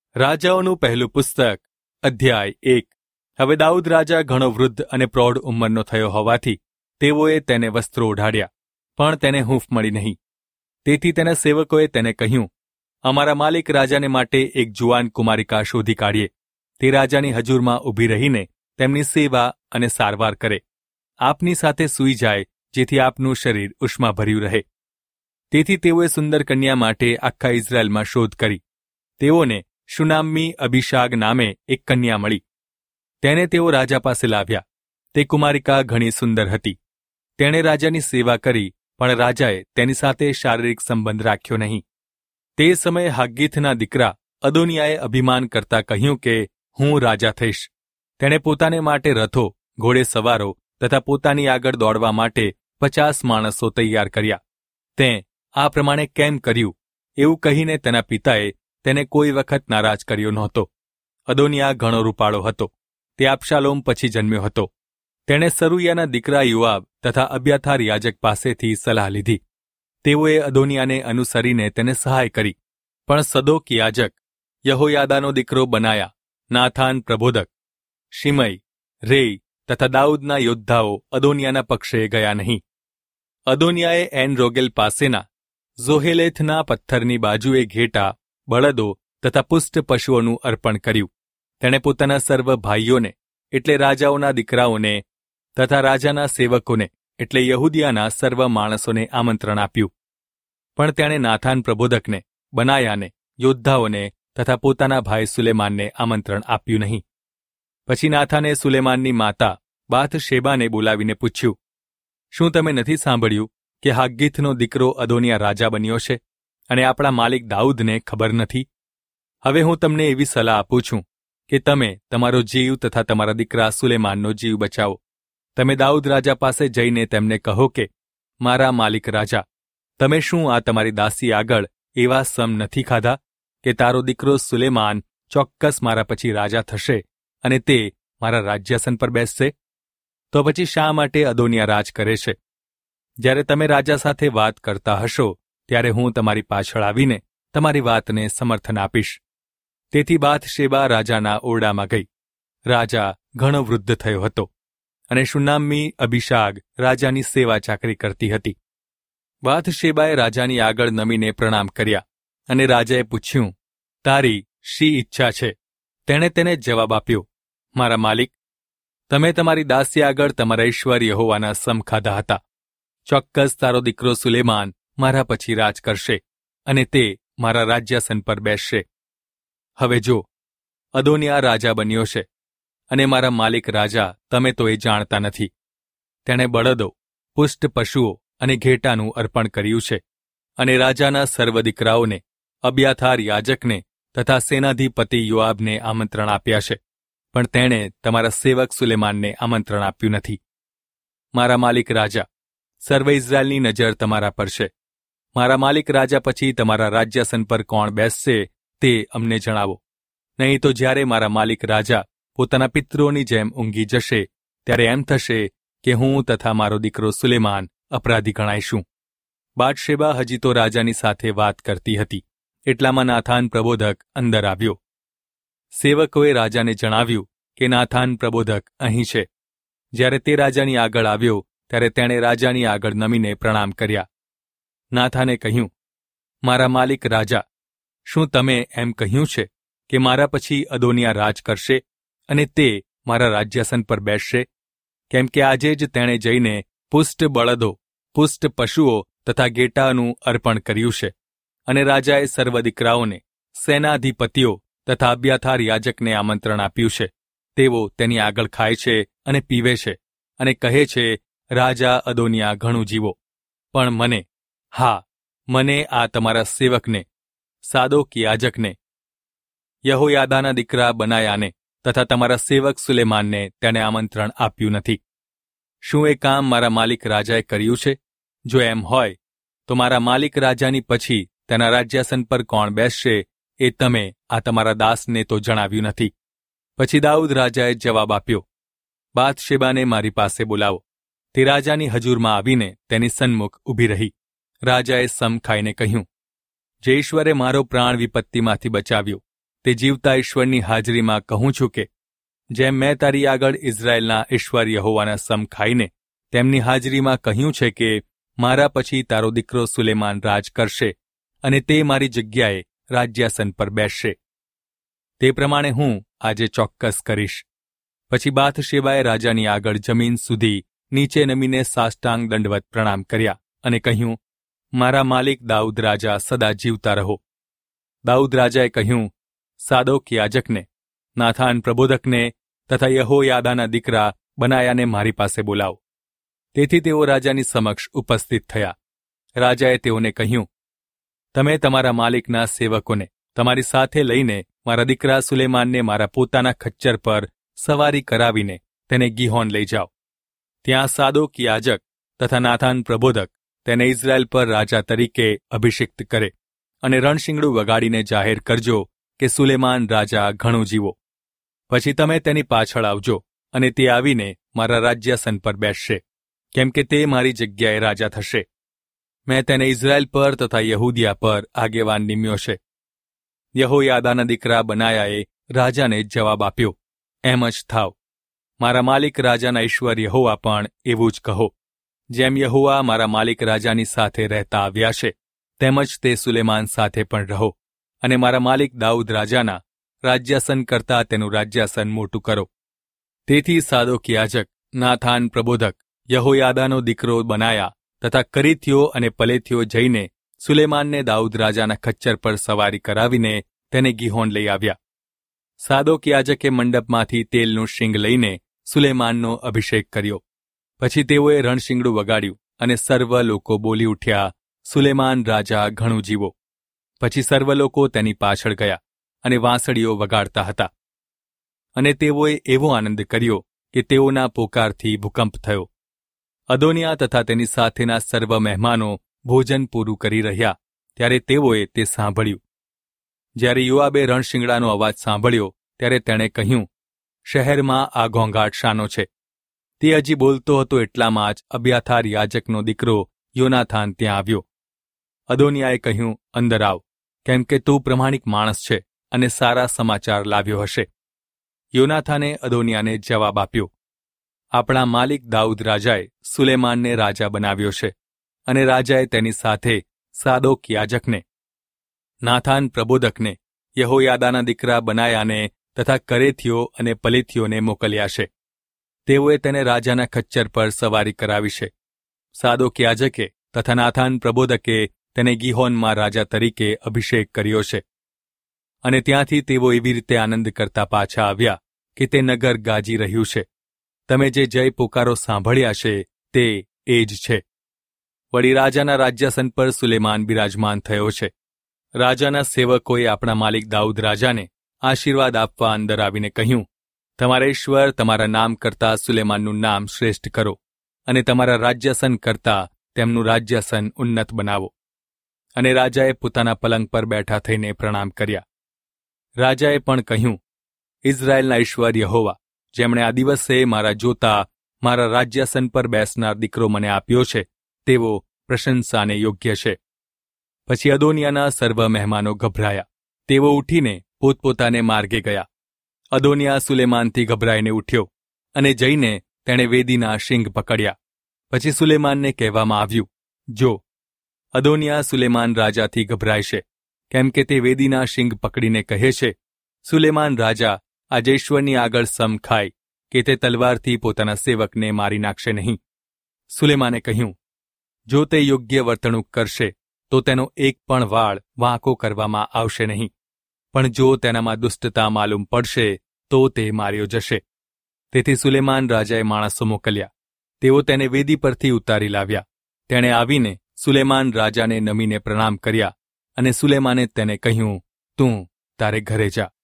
રાજાઓનું પહેલું પુસ્તક અધ્યાય 1। હવે દાઉદ રાજા ઘણો વૃદ્ધ અને પ્રૌઢ ઉંમરનો થયો હોવાથી તેઓએ તેને વસ્ત્રો ઓઢાડ્યા, પણ તેને હૂંફ મળી નહીં। તેથી તેના સેવકોએ તેને કહ્યું, અમારા માલિક રાજાને માટે એક જુવાન કુમારિકા શોધી કાઢીએ, તે રાજાની હજુરમાં ઊભી રહીને તેમની સેવા અને સારવાર કરે, આપની સાથે સૂઈ જાય, જેથી આપનું શરીર ઉષ્માભર્યું રહે। તેથી તેઓએ સુંદર કન્યા માટે આખા ઇઝરાયેલમાં શોધ કરી। તેઓને શુનામ્મી અબીશાગ નામે એક કન્યા મળી। તેને તેઓ રાજા પાસે લાવ્યા। તે કુમારિકા ઘણી સુંદર હતી। તેણે રાજાની સેવા કરી, પણ રાજાએ તેની સાથે શારીરિક સંબંધ રાખ્યો નહીં। તે સમયે હાગ્ગીથના દીકરા અદોનિયાએ અભિમાન કરતા કહ્યું કે હું રાજા થઈશ। તેણે પોતાને માટે રથો, ઘોડેસવારો તથા પોતાની આગળ દોડવા માટે 50 માણસો તૈયાર કર્યા। તેં આ પ્રમાણે કેમ કર્યું, એવું કહીને તેના પિતાએ તેને કોઈ વખત નારાજ કર્યો નહોતો। અદોનિયા ઘણો રૂપાળો હતો। તે અબશાલોમ પછી જન્મ્યો હતો। તેણે સરૂયાના દીકરા યોઆબ તથા અબ્યાથાર યાજક પાસેથી સલાહ લીધી। તેઓએ અદોનિયાને અનુસરીને તેને સહાય કરી। પણ સદોક યાજક, યહોયાદાનો દીકરો બનાયા, નાથાન પ્રબોધક, શિમઈ, રેઈ તથા દાઉદના યોદ્ધાઓ અદોનિયાના પક્ષે ગયા નહીં। અદોનિયાએ એન રોગેલ પાસેના ઝોહેલેથના પથ્થરની બાજુએ ઘેટા, બળદો તથા પુષ્ટ પશુઓનું અર્પણ કર્યું। તેણે પોતાના સર્વ ભાઈઓને એટલે રાજાઓના દીકરાઓને તથા રાજાના સેવકોને એટલે યહૂદિયાના સર્વ માણસોને આમંત્રણ આપ્યું। પણ તેણે નાથાન પ્રબોધકને, બનાયાને, યોદ્ધાઓને તથા પોતાના ભાઈ સુલેમાનને આમંત્રણ આપ્યું નહીં। પછી નાથાને સુલેમાનની માતા બાથશેબાને બોલાવીને પૂછ્યું, શું તમે નથી સાંભળ્યું કે હાગ્ગીથનો દીકરો અદોનિયા રાજા બન્યો છે અને આપણા માલિક દાઉદને ખબર નથી? હવે હું તમને એવી સલાહ આપું છું કે તમે તમારો જીવ તથા તમારા દીકરા સુલેમાનનો જીવ બચાવો। તમે દાઉદ રાજા પાસે જઈને તેમને કહો કે, મારા માલિક રાજા, તમે શું આ તમારી દાસી આગળ એવા સમ નથી ખાધા કે તારો દીકરો સુલેમાન ચોક્કસ મારા પછી રાજા થશે અને તે મારા રાજ્યાસન પર બેસશે? તો પછી શા માટે અદોનિયા રાજ કરે છે? જ્યારે તમે રાજા સાથે વાત કરતા હશો ત્યારે હું તમારી પાછળ આવીને તમારી વાતને સમર્થન આપીશ। તેથી બાથશેબા રાજાના ઓરડામાં ગઈ। રાજા ઘણો વૃદ્ધ થયો હતો અને શુનામ્મી અબીશાગ રાજાની સેવા ચાકરી કરતી હતી। બાથશેબાએ રાજાની આગળ નમીને પ્રણામ કર્યા અને રાજાએ પૂછ્યું, તારી શી ઈચ્છા છે? તેણે તેને જવાબ આપ્યો, મારા માલિક, તમે તમારી દાસી આગળ તમારા ઈશ્વર યહોવાના સમ ખાધા હતા। ચોક્કસ તારો દીકરો સુલેમાન મારા પછી રાજ કરશે અને તે મારા રાજ્યાસન પર બેસશે। હવે જો અદોનિયા રાજા બન્યો છે અને મારા માલિક રાજા તમે તો એ જાણતા નથી। તેણે બળદો, પુષ્ટ પશુઓ અને ઘેટાનું અર્પણ કર્યું છે અને રાજાના સર્વ દીકરાઓને, અબ્યાથાર યાજકને તથા સેનાધિપતિ યોઆબને આમંત્રણ આપ્યા છે, પણ તેણે તમારા સેવક સુલેમાનને આમંત્રણ આપ્યું નથી। મારા માલિક રાજા, સર્વ ઇઝરાયેલની નજર તમારા પર છે। મારા માલિક રાજા પછી તમારા રાજ્યાસન પર કોણ બેસશે તે અમને જણાવો, નહીં તો જ્યારે મારા માલિક રાજા પોતાના પિતૃઓની જેમ ઊંઘી જશે ત્યારે એમ થશે કે હું તથા મારો દીકરો સુલેમાન અપરાધી ગણાઈશું। બાથશેબા હજી તો રાજાની સાથે વાત કરતી હતી એટલામાં નાથાન પ્રબોધક અંદર આવ્યો। સેવકોએ રાજાને જણાવ્યું કે નાથાન પ્રબોધક અહીં છે। જ્યારે તે રાજાની આગળ આવ્યો ત્યારે તેણે રાજાની આગળ નમીને પ્રણામ કર્યા। નાથાને કહ્યું, મારા માલિક રાજા, શું તમે એમ કહ્યું છે કે મારા પછી અદોનિયા રાજ કરશે અને તે મારા રાજ્યાસન પર બેસશે? કેમ કે આજે જ તેણે જઈને પુષ્ટ બળદો, પુષ્ટ પશુઓ તથા ઘેટાનું અર્પણ કર્યું છે અને રાજાએ સર્વ દીકરાઓને, સેનાધિપતિઓ તથા અબ્યાથાર યાજકને આમંત્રણ આપ્યું છે। તેઓ તેની આગળ ખાય છે અને પીવે છે અને કહે છે, રાજા અદોનિયા ઘણું જીવો। પણ મને, હા, મને આ તમારા સેવકને, સાદોક યાજકને, યહોયાદાના દીકરા બનાયાને તથા તમારા સેવક સુલેમાનને તેણે આમંત્રણ આપ્યું નથી। શું એ કામ મારા માલિક રાજાએ કર્યું છે? જો એમ હોય તો મારા માલિક રાજાની પછી તેના રાજ્યાસન પર કોણ બેસશે એ તમે આ તમારા દાસને તો જણાવ્યું નથી। પછી દાઉદ રાજાએ જવાબ આપ્યો, બાથશેબાને મારી પાસે બોલાવો। તે રાજાની હજુરમાં આવીને તેની સન્મુખ ઊભી રહી। રાજાએ સમ ખાઈને કહ્યું, જે ઈશ્વરે મારો પ્રાણ વિપત્તિમાંથી બચાવ્યો તે જીવતા ઈશ્વરની હાજરીમાં કહું છું કે જેમ મેં તારી આગળ ઇઝરાયેલના ઈશ્વર યહોવાના સમ ખાઈને તેમની હાજરીમાં કહ્યું છે કે મારા પછી તારો દીકરો સુલેમાન રાજ કરશે અને તે મારી જગ્યાએ રાજ્યાસન પર બેસશે, તે પ્રમાણે હું આજે ચોક્કસ કરીશ. પછી બાથશેબાએ રાજાની આગળ જમીન સુધી નીચે નમીને સાષ્ટાંગ દંડવત પ્રણામ કર્યા અને કહ્યું, મારા માલિક દાઉદ રાજા સદા જીવતા રહો. દાઉદ રાજાએ કહ્યું, સાદોક યાજકને, નાથાન પ્રબોધકને તથા યહોયાદાના દીકરા બનાયાને મારી પાસે બોલાવો. તેથી તેઓ રાજાની સમક્ષ ઉપસ્થિત થયા. રાજાએ તેઓને કહ્યું, તમે તમારા માલિકના સેવકોને તમારી સાથે લઈને મારા દીકરા સુલેમાનને મારા પોતાના ખચ્ચર પર સવારી કરાવીને તેને ગીહોન લઈ જાઓ. ત્યાં સાદોક યાજક તથા નાથાન પ્રબોધક તેને ઇઝરાયેલ પર રાજા તરીકે અભિષિક્ત કરે અને રણશીંગડું વગાડીને જાહેર કરજો કે સુલેમાન રાજા ઘણો જીવો. પછી તમે તેની પાછળ આવજો અને તે આવીને મારા રાજ્યાસન પર બેસશે, કેમ કે તે મારી જગ્યાએ રાજા થશે. મેં તેને ઇઝરાયેલ પર તથા યહૂદિયા પર આગેવાન નિમ્યો છે. યહોયાદાના દીકરા બનાયાએ રાજાને જવાબ આપ્યો, એમ જ થાવ. મારા માલિક રાજાના ઈશ્વર યહોવા પણ એવું જ કહો. જેમ યહોવા મારા માલિક રાજાની સાથે રહેતા આવ્યા છે, તેમજ તે સુલેમાન સાથે પણ રહો અને મારા માલિક દાઉદ રાજાના રાજ્યાસન કરતાં તેનું રાજ્યાસન મોટું કરો. તેથી સાદોક યાજક, નાથાન પ્રબોધક, યહોયાદાનો દીકરો બનાયા તથા કરીથીઓ અને પલેથીઓ જઈને સુલેમાનને દાઉદ રાજાના ખચ્ચર પર સવારી કરાવીને તેને ગીહોન લઈ આવ્યા. સાદોક યાજકે મંડપમાંથી તેલનું શીંગ લઈને સુલેમાનનો અભિષેક કર્યો. પછી તેઓએ રણશીંગડું વગાડ્યું અને સર્વ લોકો બોલી ઉઠ્યા, સુલેમાન રાજા ઘણું જીવો. પછી સર્વ લોકો તેની પાછળ ગયા અને વાંસળીઓ વગાડતા હતા. અને તેઓએ એવો આનંદ કર્યો કે તેઓના પોકારથી ભૂકંપ થયો. અદોનિયા તથા તેની સાથેના સર્વ મહેમાનો ભોજન પૂરું કરી રહ્યા ત્યારે તેઓએ તે સાંભળ્યું. જ્યારે યોઆબે રણશીંગડાનો અવાજ સાંભળ્યો ત્યારે તેણે કહ્યું, શહેરમાં આ ઘોંઘાટ શાનો છે? તે હજી બોલતો હતો એટલામાં જ અબ્યાથાર યાજકનો દીકરો યોનાથાન ત્યાં આવ્યો. અદોનિયાએ કહ્યું, અંદર આવ, કેમ કે તું પ્રમાણિક માણસ છે અને સારા સમાચાર લાવ્યો હશે. યોનાથાને અદોનિયાને જવાબ આપ્યો, આપણા માલિક દાઉદ રાજાએ સુલેમાનને રાજા બનાવ્યો છે અને રાજાએ તેની સાથે સાદોક યાજકને, નાથાન પ્રબોધકને, યહોયાદાના દીકરા બનાયાને તથા કરેથીઓ અને પલેથીઓને મોકલ્યા છે. તેઓએ તેને રાજાના ખચ્ચર પર સવારી કરાવી છે. સાદોક યાજકે તથા નાથાન પ્રબોધકે તેને ગીહોનમાં રાજા તરીકે અભિષેક કર્યો છે. અને ત્યાંથી તેઓ એવી રીતે આનંદ કરતા પાછા આવ્યા કે તે નગર ગાજી રહ્યું છે. તમે જે જય પોકારો સાંભળ્યા છે તે એ જ છે. વળી રાજાના રાજ્યાસન પર સુલેમાન બિરાજમાન થયો છે. રાજાના સેવકોએ આપણા માલિક દાઉદ રાજાને આશીર્વાદ આપવા અંદર આવીને કહ્યું, તમારા ઈશ્વર તમારા નામ કરતાં સુલેમાનનું નામ શ્રેષ્ઠ કરો અને તમારા રાજ્યાસન કરતાં તેમનું રાજ્યાસન ઉન્નત બનાવો. અને રાજાએ પોતાના પલંગ પર બેઠા થઈને પ્રણામ કર્યા. રાજાએ પણ કહ્યું, ઇઝરાયેલના ઈશ્વર યહોવા, જેમણે આ દિવસે મારા જોતા મારા રાજ્યાસન પર બેસનાર દીકરો મને આપ્યો છે, તેવો પ્રશંસાને યોગ્ય છે. પછી અદોનિયાના સર્વ મહેમાનો ગભરાયા. તેઓ ઉઠીને પોતપોતાને માર્ગે ગયા. અદોનિયા સુલેમાનથી ગભરાઈને ઉઠ્યો અને જઈને તેણે વેદીના શીંગ પકડ્યા. પછી સુલેમાનને કહેવામાં આવ્યું, જો, અદોનિયા સુલેમાન રાજાથી ગભરાય છે, કેમ કે તે વેદીના શીંગ પકડીને કહે છે, સુલેમાન રાજા આજે ઈશ્વરની આગળ સમ ખાય કે તે તલવારથી પોતાના સેવકને મારી નાખશે નહીં. સુલેમાને કહ્યું, જો તે યોગ્ય વર્તણૂક કરશે તો તેનો એક પણ વાળ વાંકો કરવામાં આવશે નહીં, પણ જો તેનામાં દુષ્ટતા માલુમ પડશે તો તે માર્યો જશે. તેથી સુલેમાન રાજાએ માણસો મોકલ્યા. તેઓ તેને વેદી પરથી ઉતારી લાવ્યા. તેણે આવીને સુલેમાન રાજાને નમીને પ્રણામ કર્યા અને સુલેમાને તેને કહ્યું, તું તારે ઘરે જા.